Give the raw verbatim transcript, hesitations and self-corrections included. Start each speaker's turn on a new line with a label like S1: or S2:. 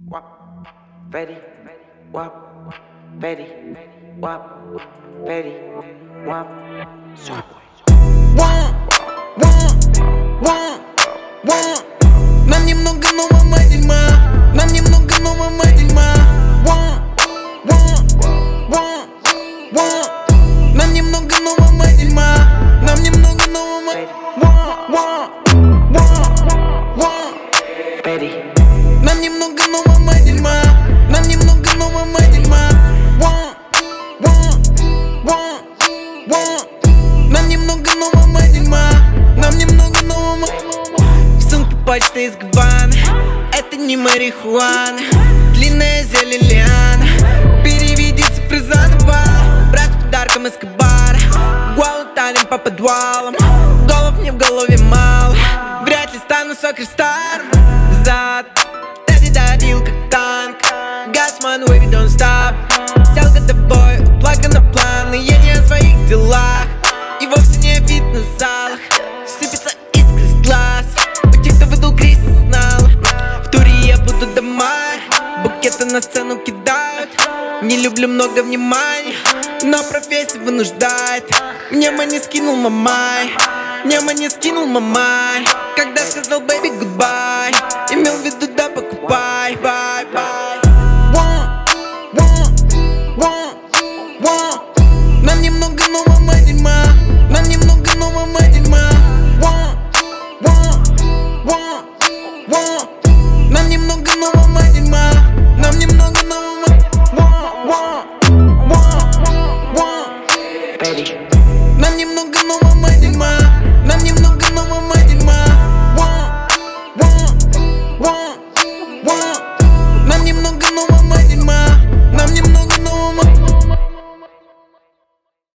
S1: Wap, Fetty, Wap, Fetty, Wap, Fetty, Wap, Subway.
S2: One, one, one, one. Нам немного нового дерьма, нам немного нового дерьма. One, one, one, one. Нам немного нового дерьма, нам немного нового. One, one, one, one.
S1: Fetty.
S2: Нам немного нового дерьма, нам немного нового дерьма. One, one, one, one. Нам немного нового дерьма, нам немного нового. В сумке почта из Гаваны, это не марихуана. Длинная зелень лиана, переведи цифры заново. Брат с подарком из Кабара, Гуалу талим по подвалам. Голов мне в голове мало, вряд ли стану сокерстаром. Зад давил как танк, Газман, wavy, don't stop. Сел за тобой, плага на план, и я не о своих делах. И вовсе не о фитнес-залах, сыпется искры с глаз. У тех, кто выдал кризис, знал. В туре я буду до мая, букеты на сцену кидают. Не люблю много внимания, но профессия вынуждает. Мне мани скинул мамай, мне мани скинул мамай. Когда сказал baby goodbye, имел в виду